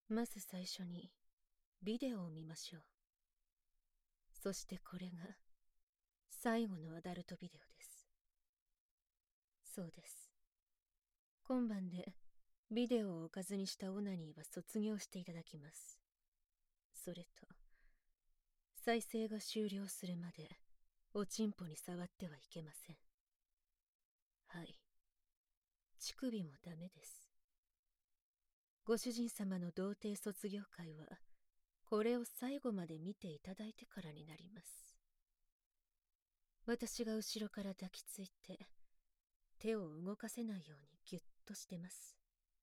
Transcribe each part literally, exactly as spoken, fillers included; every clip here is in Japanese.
まず最初にビデオを見ましょう。そしてこれが最後のアダルトビデオです。そうです。今晩でビデオをおかずにしたオナニーは卒業していただきます。それと再生が終了するまでおちんぽに触ってはいけません。はい、乳首もダメです。ご主人様の童貞卒業会はこれを最後まで見ていただいてからになります。私が後ろから抱きついて手を動かせないようにギュッとしてます。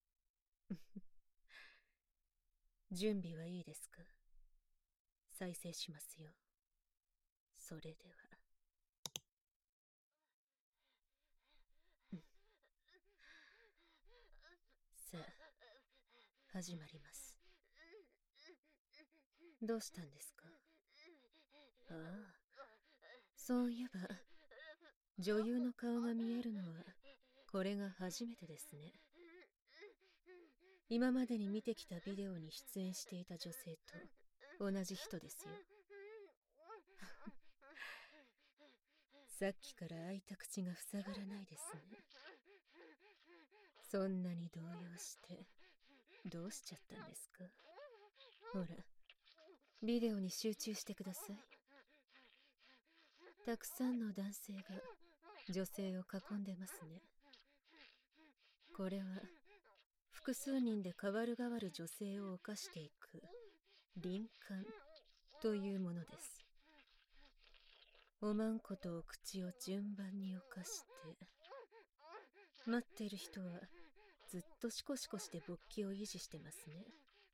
準備はいいですか？再生しますよ。それでは。さあ、始まります。どうしたんですか？ああ、そういえば女優の顔が見えるのはこれが初めてですね。今までに見てきたビデオに出演していた女性と同じ人ですよ。さっきから開いた口が塞がらないですね。そんなに動揺してどうしちゃったんですか？ほら、ビデオに集中してください。たくさんの男性が女性を囲んでますね。これは複数人で代わる代わる女性を犯していく輪姦というものです。おまんことお口を順番に犯して、待っている人はずっとシコシコして勃起を維持してますね。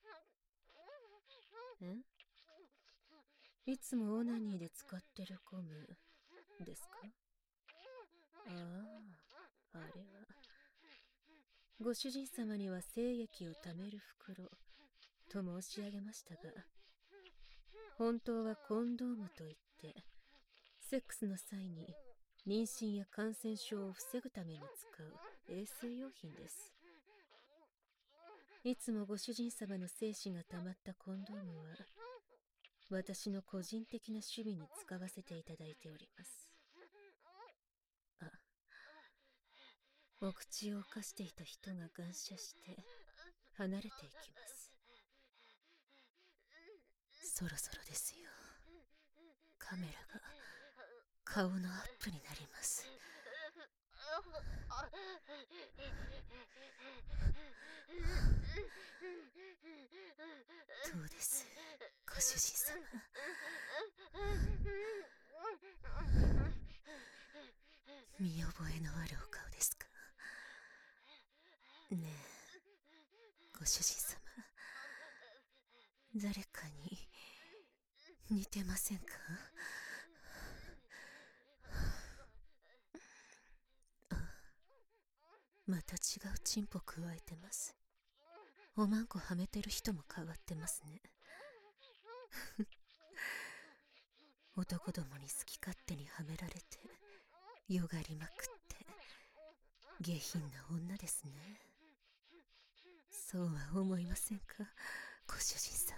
ん？いつもオナニーで使ってるゴムですか？ああ、あれはご主人様には精液をためる袋と申し上げましたが、本当はコンドームといってセックスの際に妊娠や感染症を防ぐために使う衛生用品です。いつもご主人様の精子が溜まったコンドームは私の個人的な趣味に使わせていただいております。あ、お口を犯していた人が感謝して離れていきます。そろそろですよ。カメラが顔のアップになります。どうです、ご主人様。見覚えのあるお顔ですか？ねえ、ご主人様、誰かに似てませんか？あ、また違うチンポくわえてます。おまんこはめてる人も変わってますね。男どもに好き勝手にはめられてよがりまくって下品な女ですね。そうは思いませんか、ご主人様。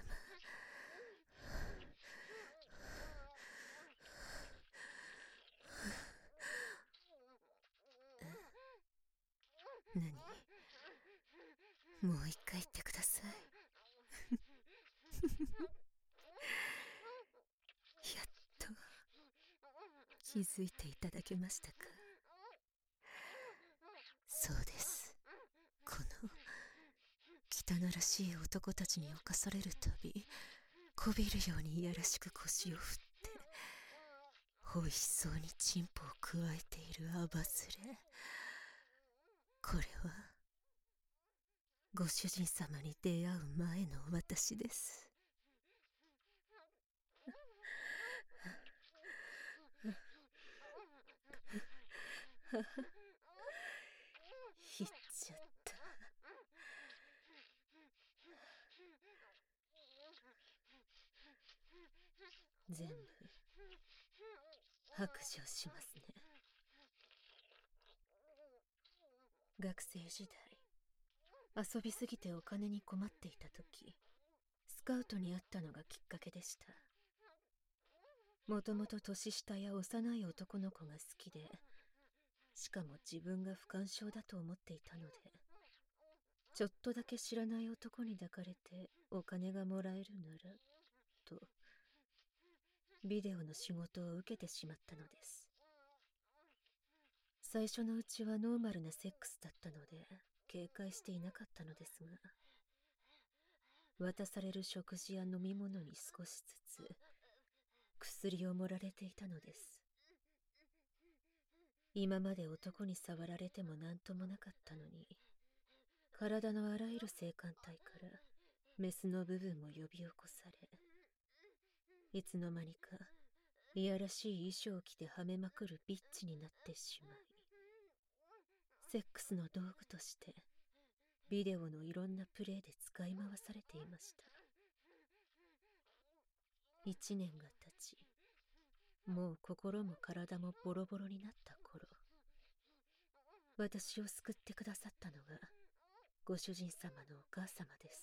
何？もう一回言ってください。やっと気づいていただけましたか？そうです。この汚らしい男たちに侵されるたび、こびるようにいやらしく腰を振って美味しそうにチンポをくわえているアバズレ。これはご主人様に出会う前の私です。言っちゃった。全部白状しますね。学生時代遊びすぎてお金に困っていた時、スカウトに会ったのがきっかけでした。もともと年下や幼い男の子が好きで、しかも自分が不干渉だと思っていたので、ちょっとだけ知らない男に抱かれてお金がもらえるならとビデオの仕事を受けてしまったのです。最初のうちはノーマルなセックスだったので警戒していなかったのですが、渡される食事や飲み物に少しずつ薬を盛られていたのです。今まで男に触られても何ともなかったのに、体のあらゆる性感帯からメスの部分も呼び起こされ、いつの間にかいやらしい衣装を着てはめまくるビッチになってしまい、セックスの道具としてビデオのいろんなプレイで使い回されていました。一年が経ち、もう心も体もボロボロになった頃、私を救ってくださったのがご主人様のお母様です。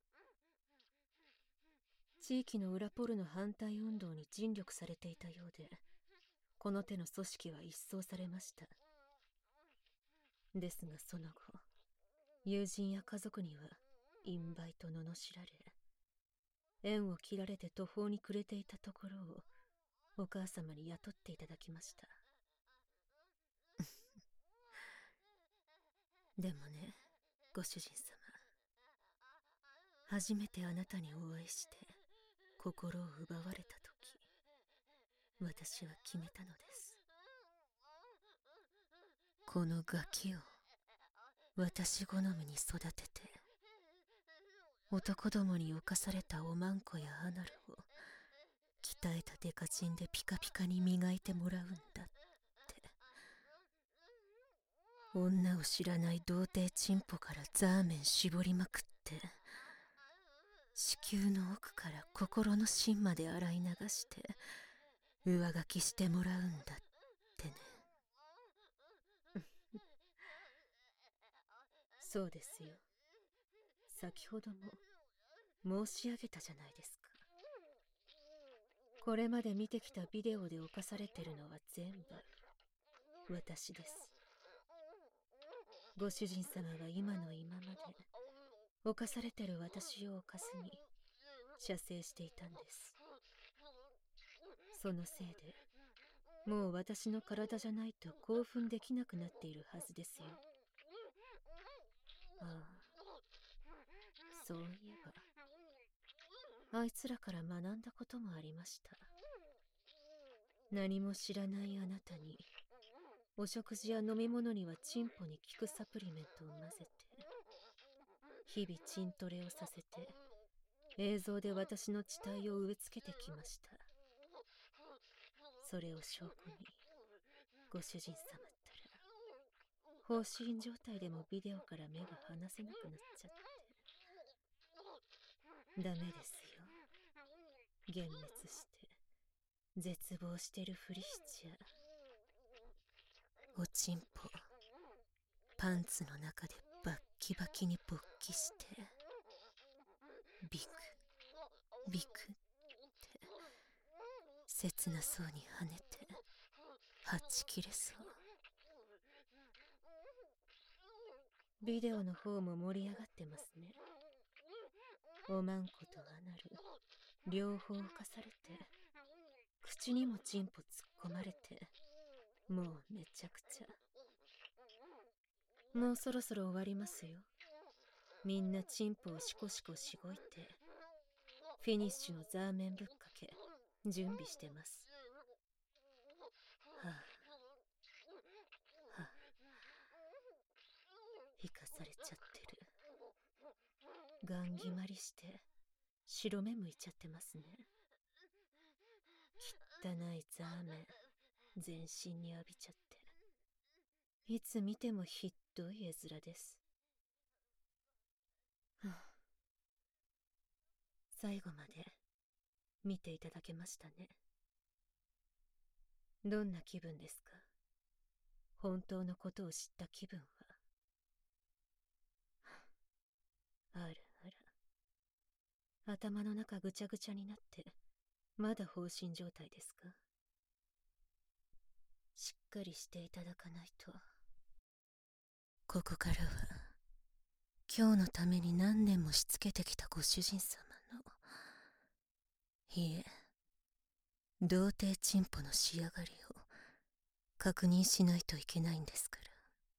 地域の裏ポルの反対運動に尽力されていたようで、この手の組織は一掃されました。ですがその後、友人や家族には陰媒と罵られ、縁を切られて途方に暮れていたところをお母様に雇っていただきました。でもね、ご主人様、初めてあなたにお会いして心を奪われた時、私は決めたのです。このガキを私好みに育てて、男どもに侵されたおまんこやアナルを鍛えたデカチンでピカピカに磨いてもらうんだって。女を知らない童貞チンポからザーメン絞りまくって、子宮の奥から心の芯まで洗い流して上書きしてもらうんだってね。そうですよ。先ほども申し上げたじゃないですか。これまで見てきたビデオで犯されてるのは全部私です。ご主人様は今の今まで犯されてる私を犯すに射精していたんです。そのせいでもう私の体じゃないと興奮できなくなっているはずですよ。ああ、そういえばあいつらから学んだこともありました。何も知らないあなたにお食事や飲み物にはチンポに効くサプリメントを混ぜて、日々チントレをさせて映像で私の地体を植え付けてきました。それを証拠にご主人様ったら放心状態でもビデオから目が離せなくなっちゃって。ダメですよ。幻滅して絶望してるふりしちゃ。おちんぽパンツの中でバッキバキに勃起して、ビクビクって切なそうに跳ねてはち切れそう。ビデオの方も盛り上がってますね。おまんことアナル両方犯されて、口にもチンポ突っ込まれて、もうめちゃくちゃ。もうそろそろ終わりますよ。みんなチンポをシコシコしごいてフィニッシュのザーメンぶっかけ準備してます。はあ、はあ、引かされちゃってる。ガン決まりして白目向いちゃってますね。汚いザーメン全身に浴びちゃって、いつ見てもひっどい絵面です。はあ、最後まで見ていただけましたね。どんな気分ですか？本当のことを知った気分は。 頭の中ぐちゃぐちゃになって、まだ放心状態ですか？しっかりしていただかないと。ここからは、今日のために何年もしつけてきたご主人様の、いえ、童貞チンポの仕上がりを確認しないといけないんですから。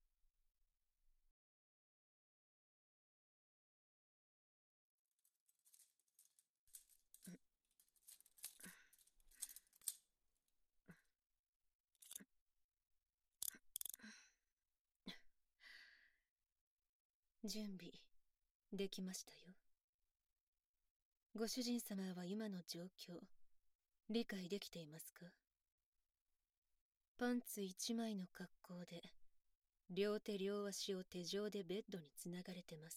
準備できましたよ。ご主人様は今の状況理解できていますか？パンツ一枚の格好で両手両足を手錠でベッドにつながれてます。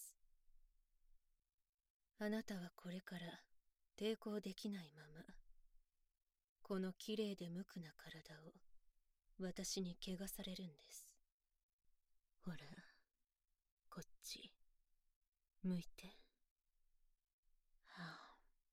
あなたはこれから抵抗できないままこの綺麗で無垢な体を私に汚されるんです。ほら、こっち向いて。はあ、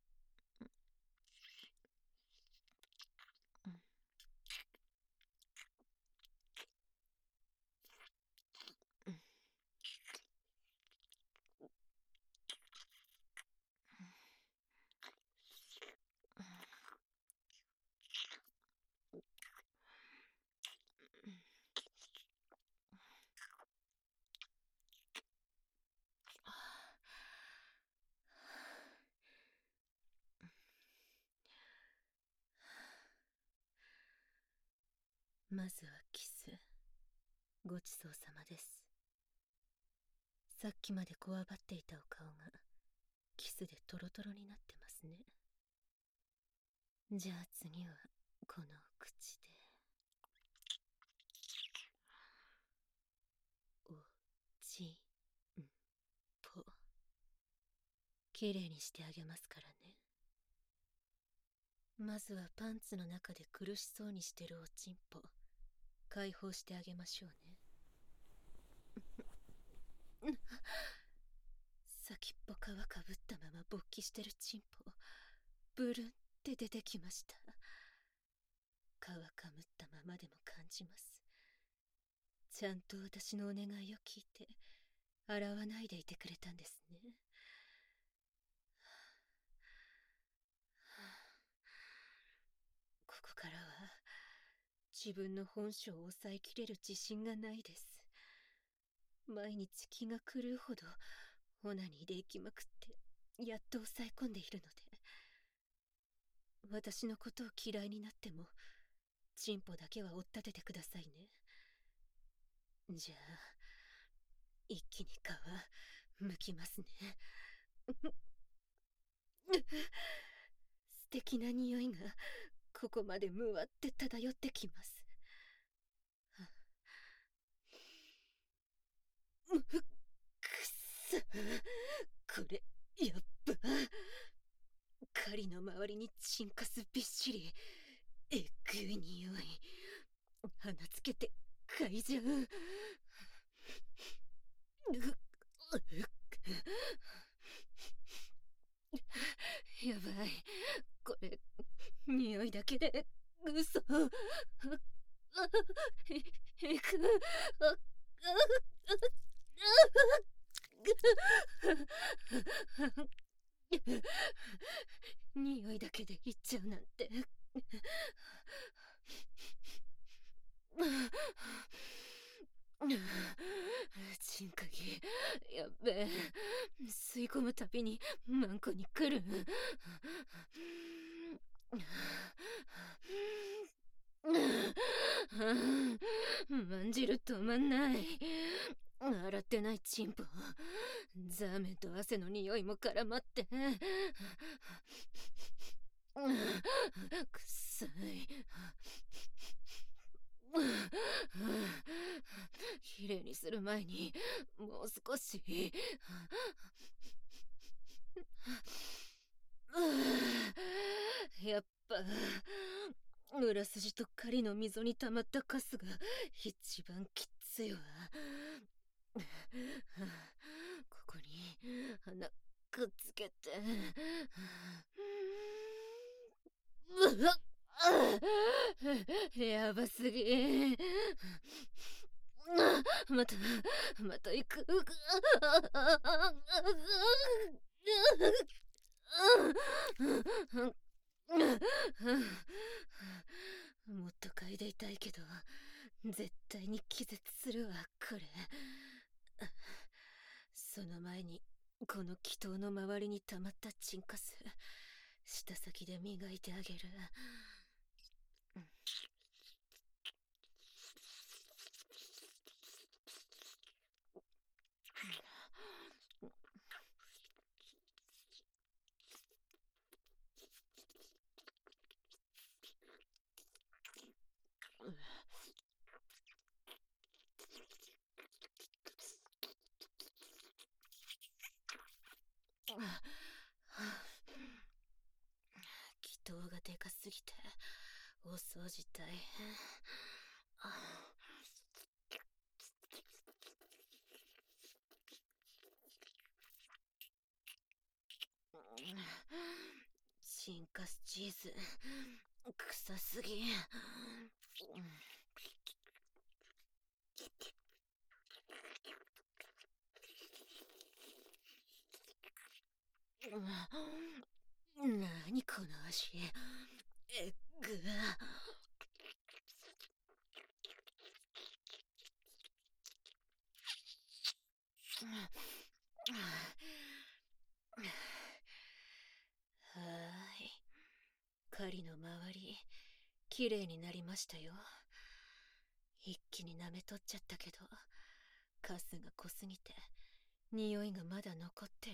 まずはキス。ごちそうさまです。さっきまでこわばっていたお顔がキスでトロトロになってますね。じゃあ次はこの口でおちんぽきれいにしてあげますからね。まずはパンツの中で苦しそうにしてるおちんぽ解放してあげましょうね。先っぽ皮かぶったまま勃起してるチンポブルンって出てきました。皮かむったままでも感じます。ちゃんと私のお願いを聞いて洗わないでいてくれたんですね。ここからは自分の本性を抑えきれる自信がないです。毎日気が狂うほどオナニーで行きまくってやっと抑え込んでいるので、私のことを嫌いになってもチンポだけは追っ立ててくださいね。じゃあ一気に皮剥きますね。素敵な匂いがここまでむわって漂ってきます。くっそ、これやっば。狩りの周りにチンカスびっしり。えぐい匂い。鼻つけて嗅いじゃう。やばい、これ匂いだけで嘘。えく匂いだけでいっちゃうなんて。チンカギやっべえ、吸い込むたびにマンコに来る。まんじる止まんない。洗ってないチンポ、ザーメンと汗の匂いも絡まって、くっさい。きれいにする前にもう少し。やっぱ裏筋と狩りの溝に溜まったカスが一番きついわ。ここに穴くっつけて。うわっ、やばすぎ。またまた行く。もっと嗅いでいたいけど、絶対に気絶するわこれ。その前にこの祈祷の周りに溜まったチンカス、舌先で磨いてあげる。祈祷がでかすぎてお掃除大変。チンカスチーズ臭すぎ。なにこの味。えっぐ。はーい、狩りの周りきれいになりましたよ。一気に舐めとっちゃったけど、カスが濃すぎて匂いがまだ残ってる。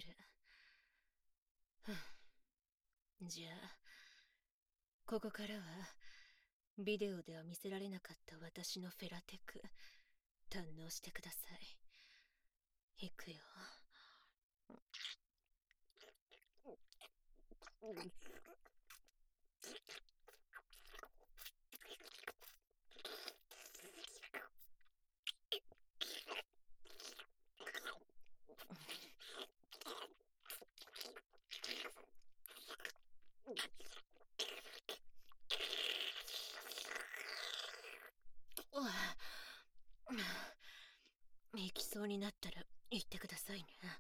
じゃあここからはビデオでは見せられなかった私のフェラテク堪能してください。いくよ。行きそうになったら言ってくださいね。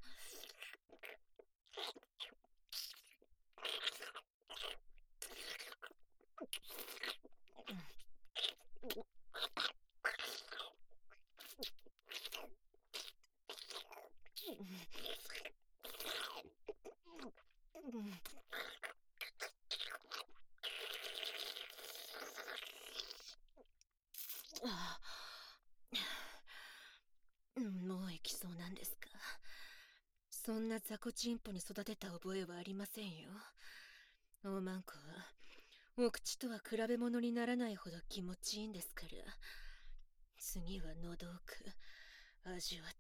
もう行きそうなんですか。そんな雑魚チンポに育てた覚えはありませんよ。大マンコはお口とは比べ物にならないほど気持ちいいんですから。次は喉奥味わって。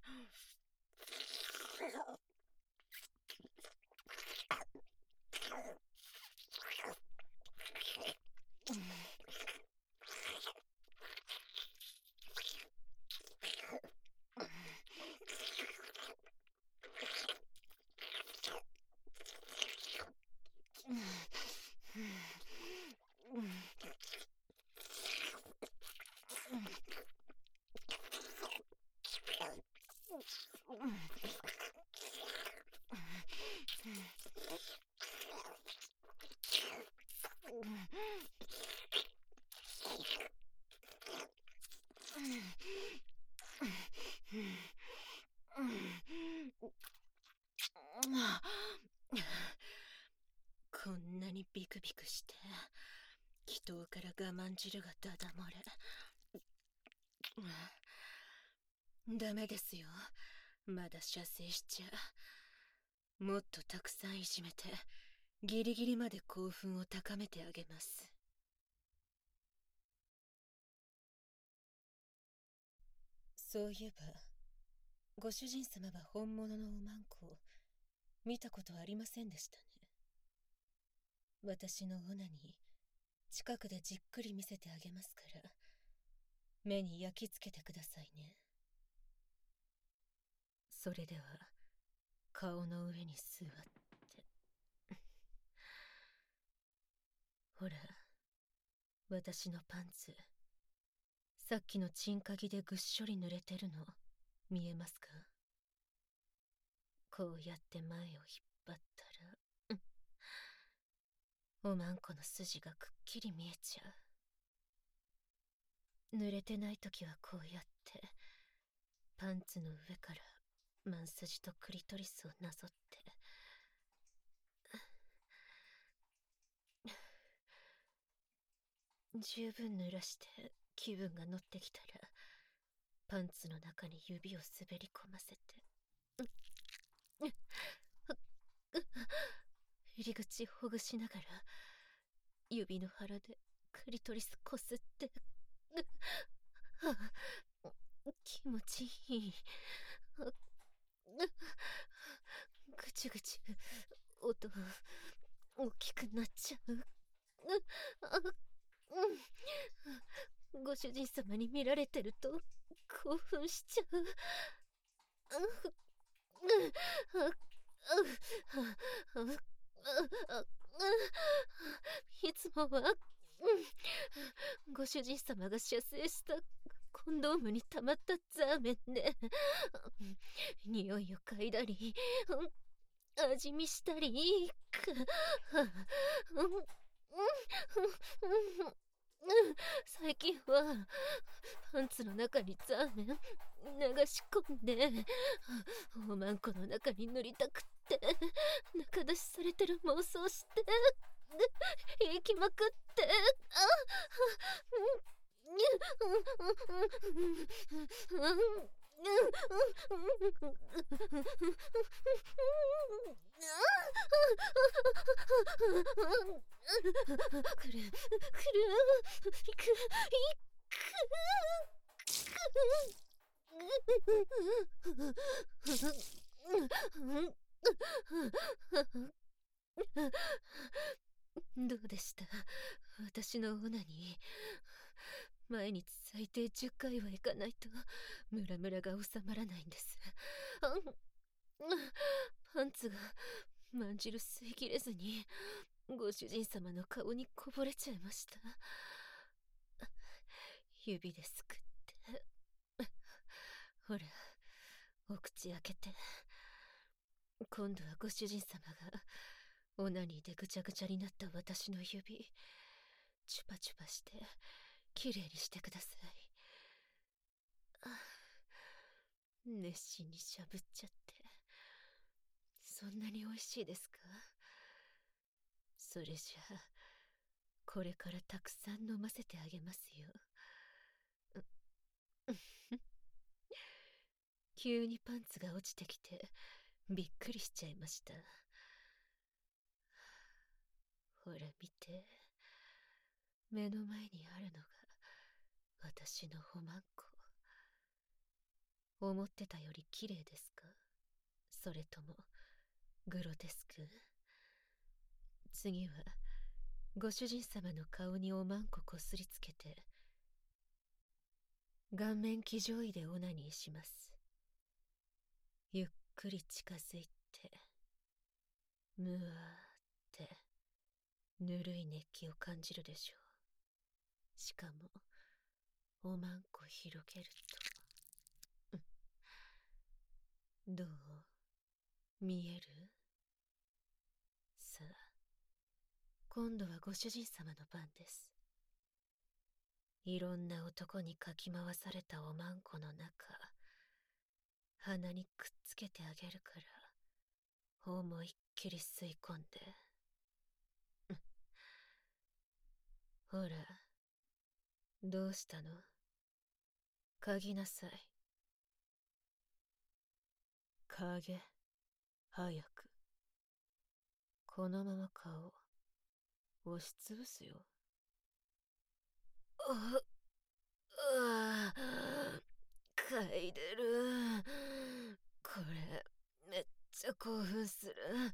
こんなにビクビクして祈祷から我慢汁がダダ漏れ。ダメですよ、まだ射精しちゃ。もっとたくさんいじめてギリギリまで興奮を高めてあげます。そういえばご主人様は本物のおまんこを見たことありませんでしたね。私のオナに近くでじっくり見せてあげますから、目に焼き付けてくださいね。それでは顔の上に座って。ほら、私のパンツ、さっきのチンカギでぐっしょり濡れてるの見えますか？こうやって前を引っ張ったら、うん、おまんこの筋がくっきり見えちゃう。濡れてないときはこうやってパンツの上からマン筋とクリトリスをなぞって、十分濡らして気分が乗ってきたらパンツの中に指を滑り込ませて、入り口ほぐしながら指の腹でクリトリスこすって、気持ちいい。ぐちゅぐちゅ音大きくなっちゃう。ご主人様に見られてると興奮しちゃう。いつもはご主人様が射精したコンドームに溜まったザーメンで匂いを嗅いだり味見したり最近はパンツの中にザーメン流し込んでおまんこの中に塗りたくって中出しされてる妄想して行きまくってくるくるいくいくどうでした？私のオナニー。毎日最低じゅっかいはいかないとムラムラが収まらないんです。パンツがまんじる吸い切れずにご主人様の顔にこぼれちゃいました。指ですくってほら、お口開けて。今度はご主人様がオナニーでぐちゃぐちゃになった私の指チュパチュパしてきれいにしてください。熱心にしゃぶっちゃってそんなに美味しいですか？それじゃあこれからたくさん飲ませてあげますよ。急にパンツが落ちてきてびっくりしちゃいました。ほら見て、目の前にあるのが私のおまんこ。思ってたより綺麗ですか？それともグロテスク？次はご主人様の顔におまんここすりつけて顔面騎乗位でオナニーします。ゆっくり近づいてむわーってぬるい熱気を感じるでしょう。しかもおまんこ広げるとどう見える？さあ今度はご主人様の番です。いろんな男にかき回されたおまんこの中鼻にくっつけてあげるから思いっきり吸い込んでほら、どうしたの？嗅ぎなさい。嗅げ、早く。このまま顔押しつぶすよ。あ、うわ、嗅いでる。これめっちゃ興奮する。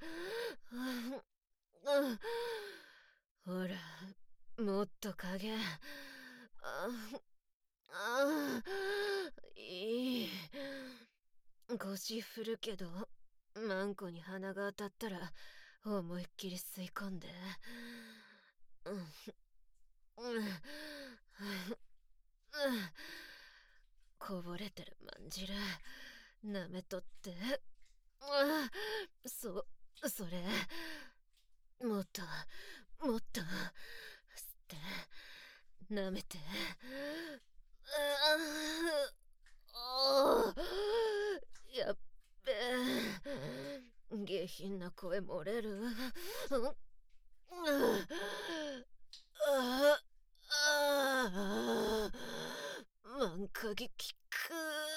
ほら、もっと嗅げ。ああ、いい。腰振るけどマンコに鼻が当たったら思いっきり吸い込んで、うん、うん、うん、こぼれてるまんじる舐めとって、うん、そそれもっともっと吸って舐めて、ああやっべえ、下品な声漏れる。ああ満鍵効く。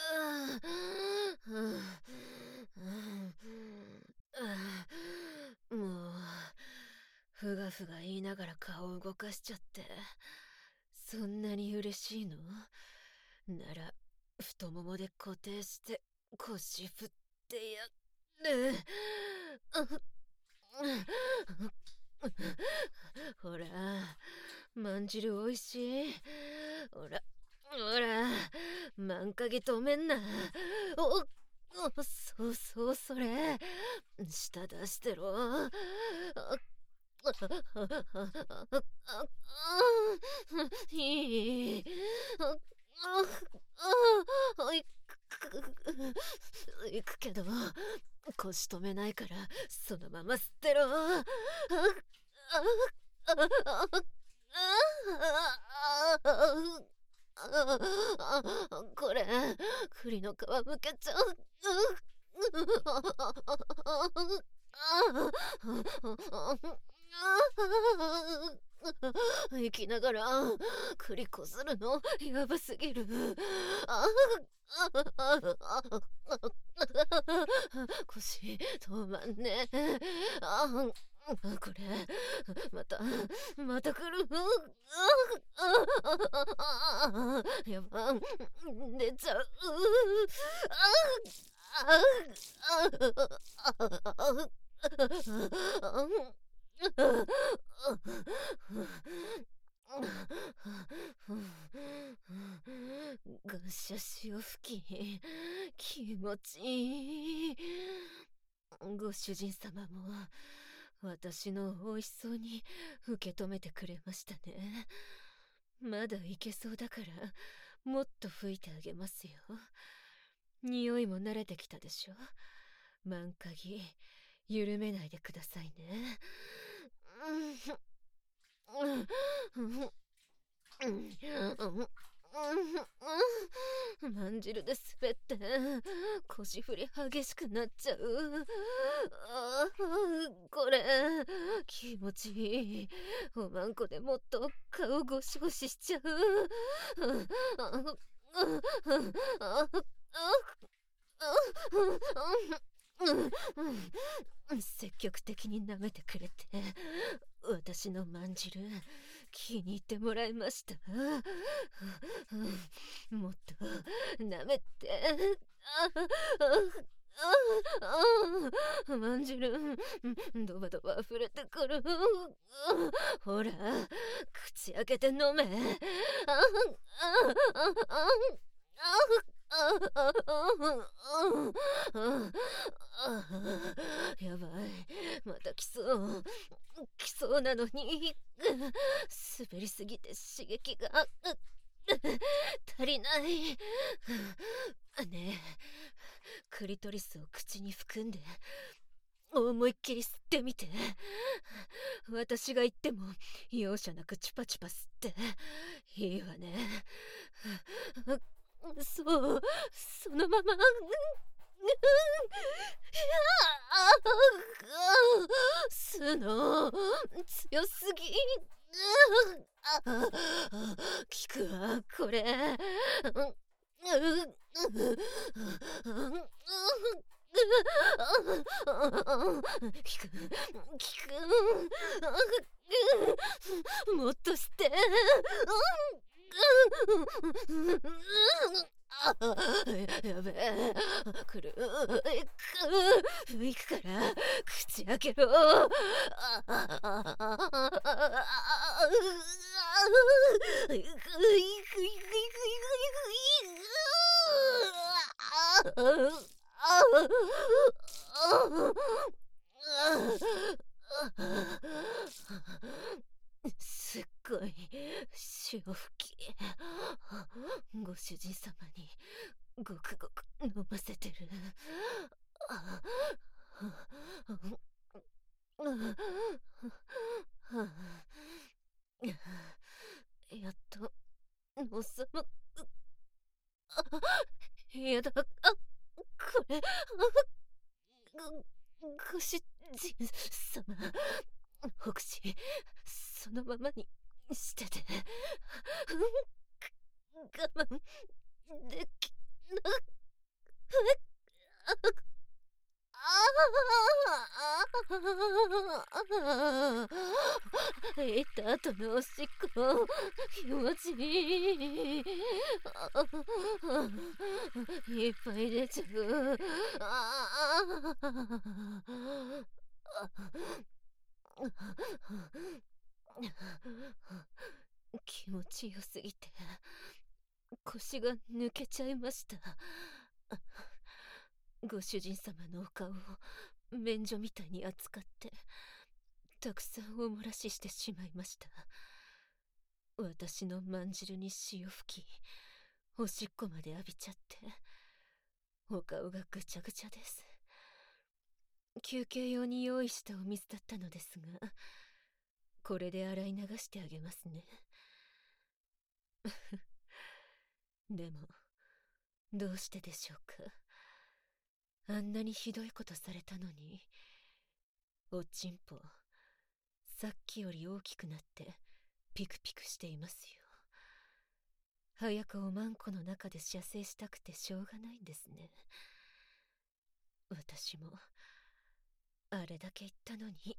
もうふがふが言いながら顔を動かしちゃって、そんなに嬉しいのなら太ももで固定して腰振ってやる。ほらまんじるおいしい。ほらほら満鍵止めんな。おおそうそうそれ舌出してろ。いい行くけど腰止めないからそのまま吸ってろ。これ栗の皮むけちゃう。生きながら栗こするのやばすぎる。腰止まんねえ。これまたまた来る。やば出ちゃう。ガシャ潮吹き気持ちいい。ご主人様も私の美味しそうに受け止めてくれましたね。まだいけそうだからもっと吹いてあげますよ。匂いも慣れてきたでしょ。満鍵緩めないでくださいね。まんじるで滑って腰振り激しくなっちゃう。あこれ気持ちいい。おまんこでもっと顔ゴシゴシしちゃう。積極的に舐めてくれて私のまんじる気に入ってもらいました。もっと舐めて。まんじるドバドバ溢れてくる。ほら口開けて飲め。やばいまた来そう来そうなのに滑りすぎて刺激が足りない。ねえクリトリスを口に含んで思いっきり吸ってみて。私が言っても容赦なくチュパチュパ吸っていいわね。そうそのまま。吸うの強すぎ。効くわこれ。聞く聞くもっとしてやべえ来る行くから口開けろ。 すっごい潮吹き。ご主人様にごくごく飲ませてる。やっとのさま。やだ、あ、これ、ご、ご主人様、ほくし、そのままにしてて、我慢できなく、行った後のおしっこ気持ちいい。いっぱい出ちゃう。気持ちよすぎて腰が抜けちゃいました。ご主人様のお顔を免除みたいに扱ってたくさんお漏らししてしまいました。私のまんじるに潮吹き、おしっこまで浴びちゃってお顔がぐちゃぐちゃです。休憩用に用意したお水だったのですが、これで洗い流してあげますね。でもどうしてでしょうか。あんなにひどいことされたのに、おちんぽさっきより大きくなってピクピクしていますよ。早くおまんこの中で射精したくてしょうがないんですね。私もあれだけ言ったのに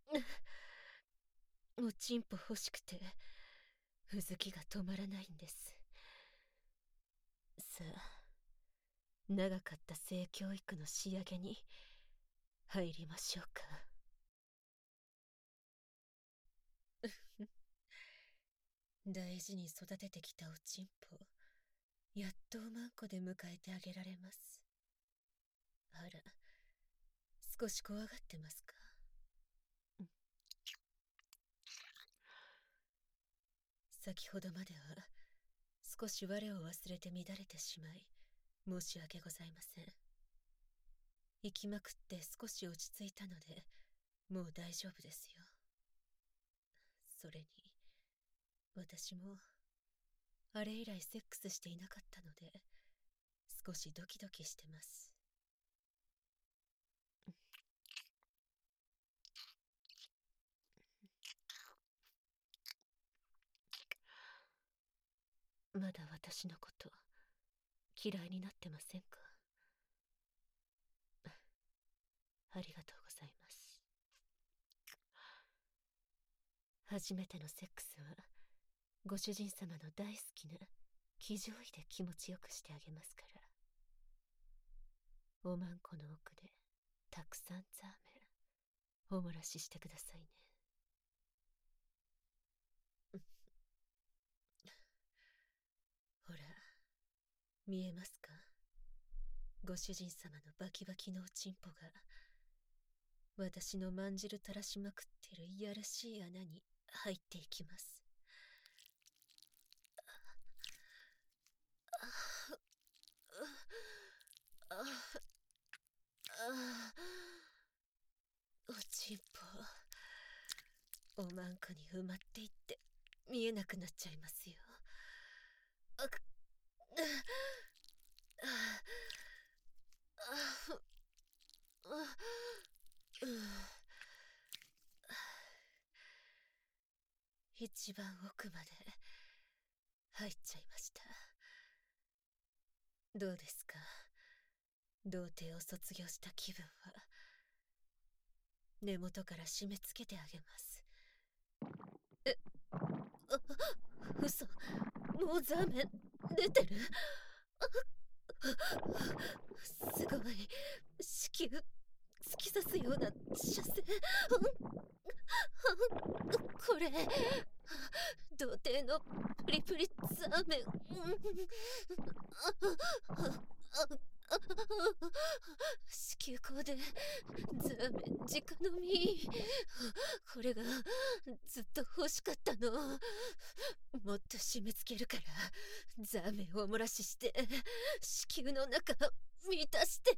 おちんぽ欲しくてうずきが止まらないんです。さあ、長かった性教育の仕上げに入りましょうか。大事に育ててきたおちんぽ、やっとおまんこで迎えてあげられます。あら、少し怖がってますか？先ほどまでは少し我を忘れて乱れてしまい申し訳ございません。行きまくって少し落ち着いたのでもう大丈夫ですよ。それに私もあれ以来セックスしていなかったので少しドキドキしてます。まだ私のこと嫌いになってませんか？ありがとうございます。初めてのセックスはご主人様の大好きな騎乗位で気持ちよくしてあげますから、おまんこの奥でたくさんザーメンおもらししてくださいね。ほら、見えますか？ご主人様のバキバキのおちんぽが私のまんじる垂らしまくってるいやらしい穴に入っていきます。おちんぽ、おまんこに埋まっていって見えなくなっちゃいますよ。あく一番奥まで入っちゃいました。どうですか？童貞を卒業した気分は。根元から締め付けてあげます。え、あ、嘘、もうザーメン出てる。すごい、子宮突き刺すような射精。これ童貞のプリプリザーメン。 子宮口でザーメン直飲み。これがずっと欲しかったの。もっと締め付けるからザーメンをお漏らしして子宮の中満たして。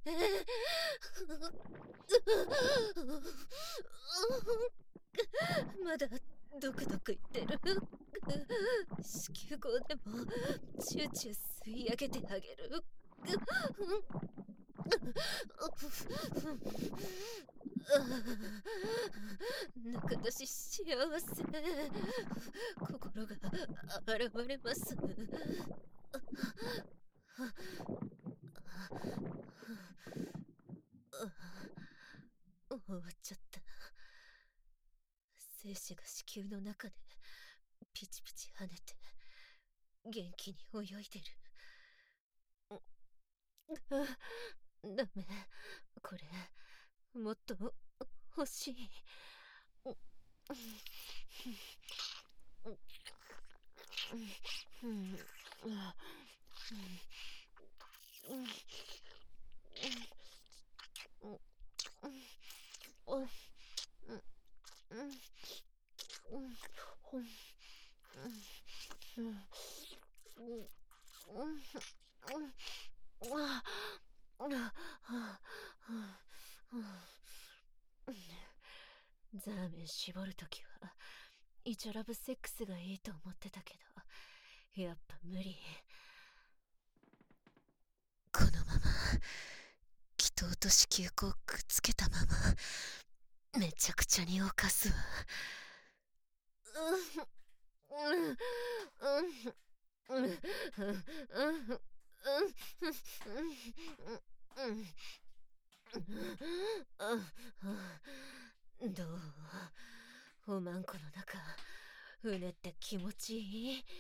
まだドクドクいってる。子宮口でもチューチュー吸い上げてあげる。中出し幸せ。心が現れます。終わっちゃった。精子が子宮の中でピチピチ跳ねて元気に泳いでる。ダメ、これもっと欲しい。ザーメン絞るときはイチョラブセックスがいいと思ってたけど、やっぱ無理。このまま気筒と子宮口くっつけたままめちゃくちゃに犯すわ。どう？おまんこの中うねって気持ちいい？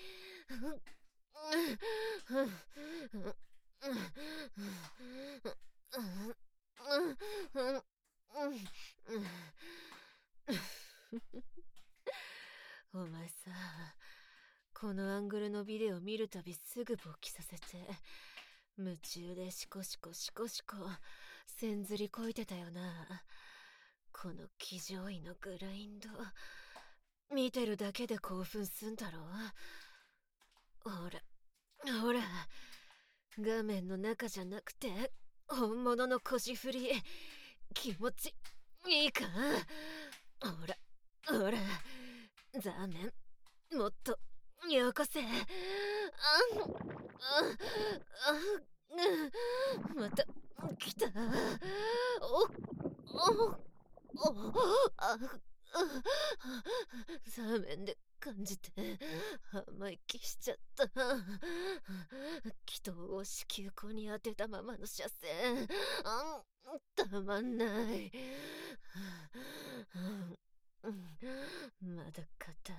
お前さ、このアングルのビデオ見るたびすぐ勃起させて夢中でシコシコシコシコせんずりこいてたよな。この騎乗位のグラインド見てるだけで興奮すんだろ。ほらほら、画面の中じゃなくて本物の腰振り気持ちいいか？ほらほら、ザーメンもっとよこせ。あああ、また来た。おおおあザーメンで感じて生意気しちゃった。気筒を子宮口に当てたままの射精、あたまんない。まだ硬い。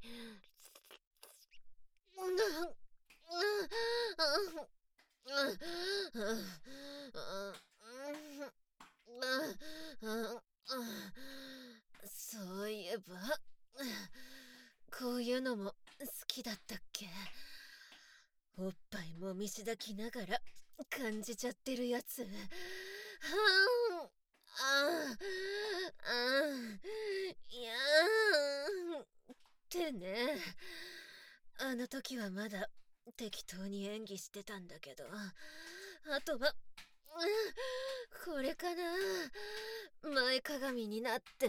そういえばこういうのも好きだったっけ？おっぱいもみしだきながら感じちゃってるやつ。はあああいやーってね。あの時はまだ適当に演技してたんだけど、あとはこれかな。前かがみになって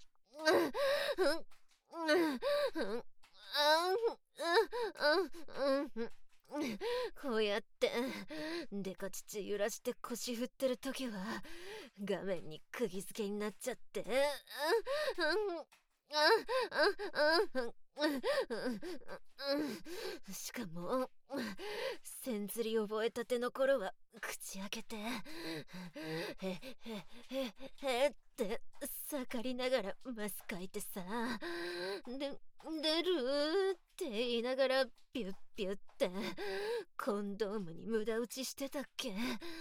こうやってデカ乳揺らして腰振ってる時は画面に釘付けになっちゃって、しかもせんずり覚えたての頃は口開けてへへへへって盛りながらマスかいてさ、で出るって言いながらピュッピュッってコンドームに無駄打ちしてたっけ。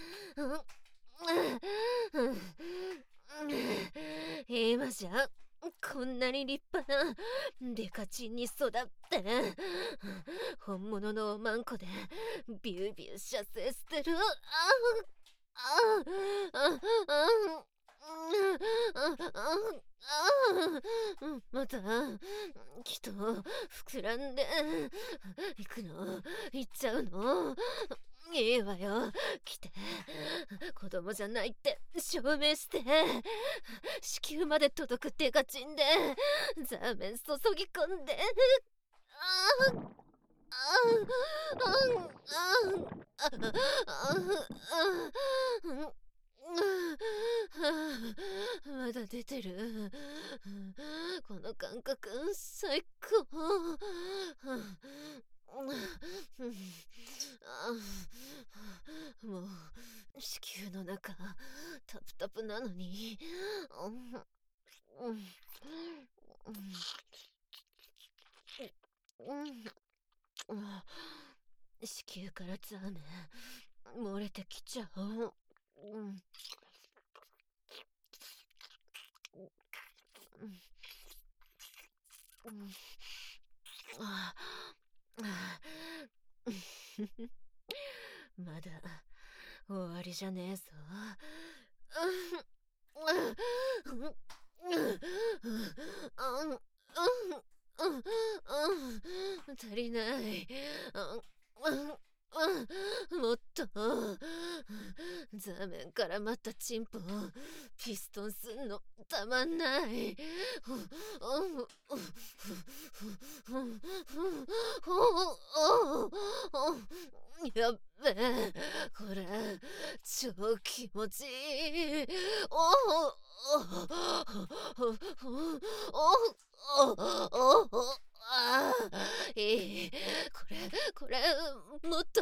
今じゃこんなに立派なデカチンに育って本物のおまんこでビュービュー射精してる。 ああまたきっと膨らんで行くの行っちゃうの。いいわよ、来て。子供じゃないって証明して。子宮まで届く手がちんでザーメン注ぎ込んで。ああまだ出てる。この感覚最高。もう子宮の中タプタプなのに。子宮からザーメン漏れてきちゃう。うんあまだ終わりじゃねえぞ。足りない。もっとザーメンからまたチンポピストンすんのたまんない。やっべえ、これ超気持ちいい。おおああ、いい。これ、これ、もっと。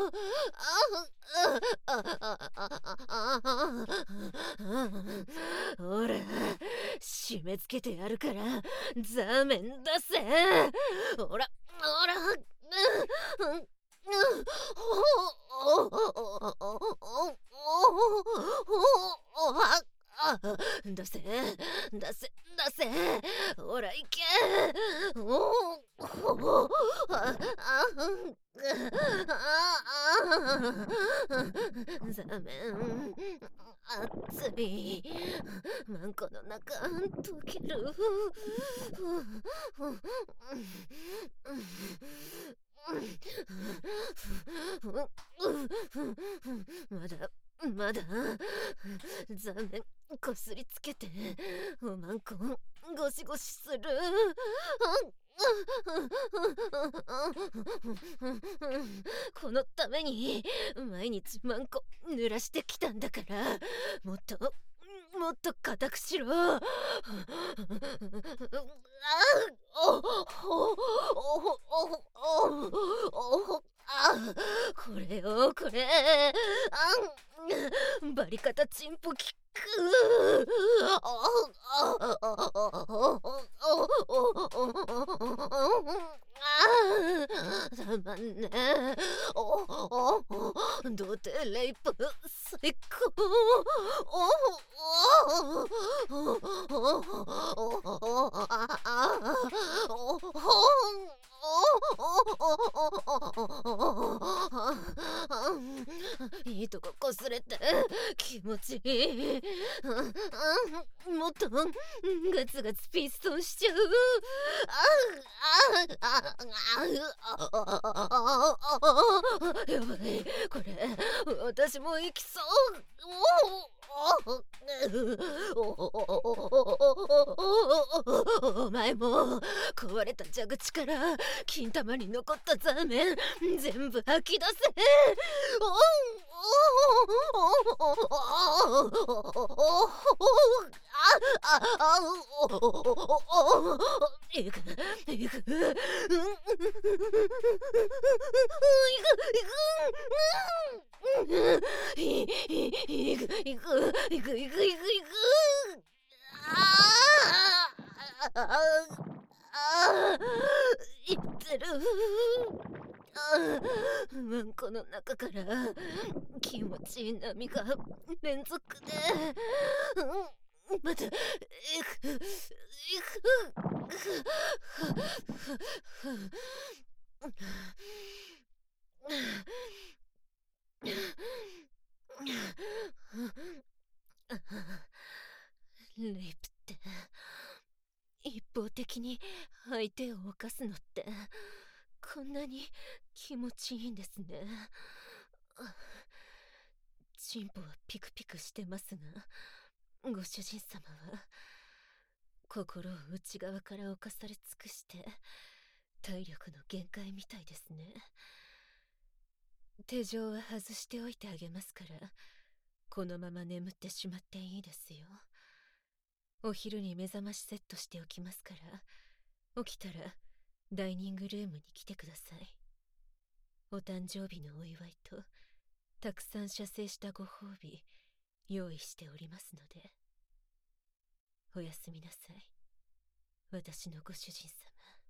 ほら、締め付けてやるから、ザーメン出せ。ほら、ほら。出せ出せ出せ。ほら行け。おおああザーメン熱い。マンコの中溶ける。まだまだザーメンこすりつけておまんこゴシゴシする。このために毎日マンコ濡らしてきたんだから、もっともっと固くしろ。これよこれ。バリカタチンポキック。たまんねえ。童貞レイプ最高。いいとここすれて気持ちいい。もっとガツガツピストンしちゃう。やばい、これ私も行きそう。お前も壊れた蛇口から金玉に残ったザーメン全部吐き出せ。いくいくいくいくいくいくいくいくいくいく。ああいってる。マンコの中から気持ちいい波が連続で。またいくいく。 レイプって一方的に相手を犯すのってこんなに気持ちいいんですね。チンポはピクピクしてますが、ご主人様は心を内側から侵され尽くして体力の限界みたいですね。手錠は外しておいてあげますから、このまま眠ってしまっていいですよ。お昼に目覚ましセットしておきますから、起きたらダイニングルームに来てください。お誕生日のお祝いとたくさん射精したご褒美用意しておりますので。おやすみなさい、私のご主人様。